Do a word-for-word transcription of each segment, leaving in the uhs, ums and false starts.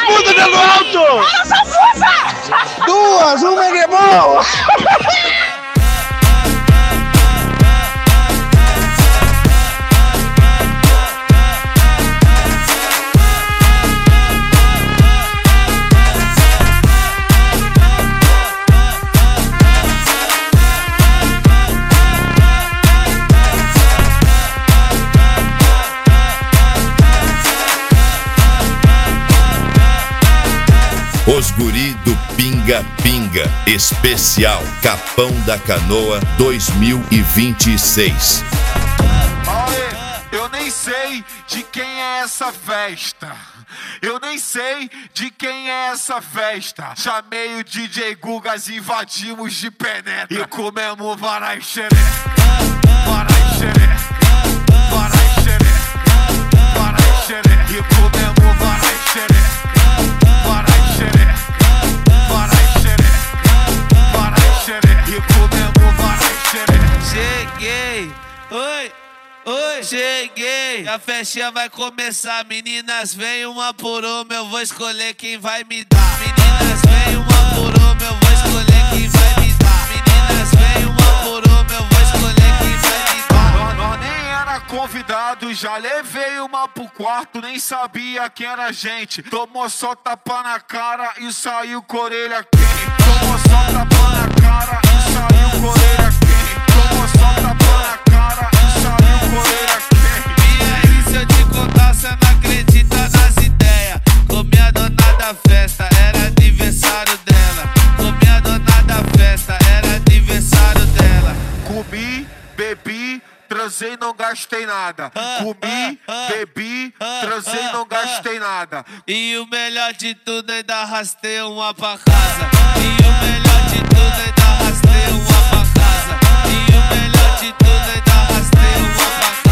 putas dentro do alto! Elas são putas! Duas, uma é boa! Os guri do Pinga Pinga, especial Capão da Canoa dois mil e vinte e seis. Aê, eu nem sei de quem é essa festa. Eu nem sei de quem é essa festa. Chamei o D J Gugas, invadimos de penetra e comemos varai xereca, varai xereca, varai xereca, varai xereca e comemos varai xereca. Cheguei, oi, oi, cheguei. A festinha vai começar, meninas, vem uma por uma, eu vou escolher quem vai me dar. Meninas, vem uma por uma, eu vou escolher quem vai me dar. Meninas, vem uma por uma, eu vou escolher quem vai me dar. Nós, nós nem era convidado, já levei uma pro quarto, nem sabia quem era a gente. Tomou só tapa na cara e saiu com a orelha quente. Tomou só tapa na cara e saiu com a orelha quente. Tomou só tapa na cara e saiu com a orelha quente. E aí, se eu te contar, cê não acredita nas ideias. Comi a dona da festa, era aniversário dela. Comi a dona da festa, era aniversário dela. Comi, bebi, transei, não gastei nada. Comi, bebi, transei, não gastei nada. E o melhor de tudo, ainda arrastei uma pra casa. E o melhor de tudo, ainda arrastei uma pra casa. E o melhor de tudo, ainda arrastei uma pra casa.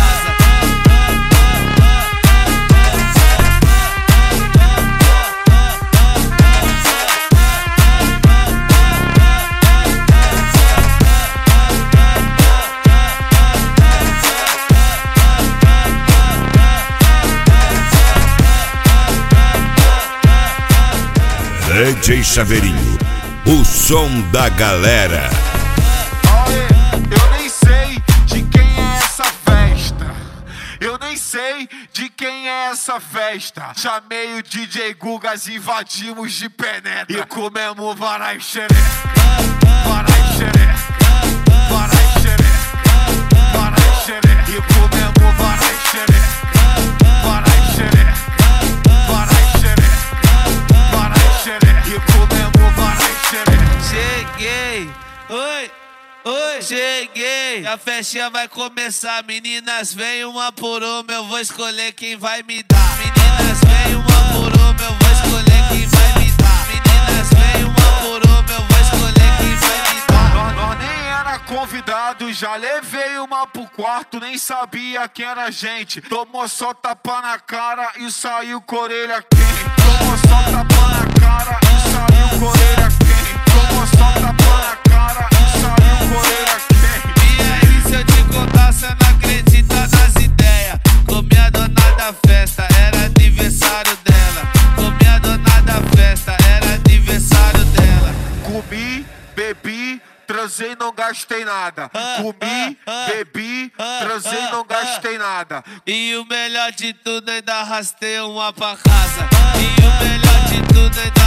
D J Chaveirinho, o som da galera. Aê, eu nem sei de quem é essa festa. Eu nem sei de quem é essa festa. Chamei o D J Gugas, invadimos de penetra e comemos varai xereca, varai xereca, varai xereca, varai xereca e comemos varai xereca, varai xereca, varai xereca, varai xereca e comemos varai xereca. Cheguei, oi, oi, cheguei. A festinha vai começar, meninas, vem uma por uma, eu vou escolher quem vai me dar. Meninas, vem uma por uma, eu vou escolher quem vai me dar. Meninas, vem uma por uma, eu vou escolher quem vai me dar. Nós, nós nem era convidado, já levei uma pro quarto, nem sabia quem era a gente. Tomou só tapa na cara e saiu com a orelha quente. Tomou só tapa na cara e saiu com a orelha quente. Tomou só tapa na cara e saiu com a orelha quente. E aí, se eu te contar, cê não acredita nas ideias. Comi a dona da festa, era aniversário dela. Comi a dona da festa, era aniversário dela. Comi, bebi, transei, não gastei nada. Comi, bebi, transei, não gastei nada. E o melhor de tudo, ainda arrastei uma pra casa. E o melhor de tudo, ainda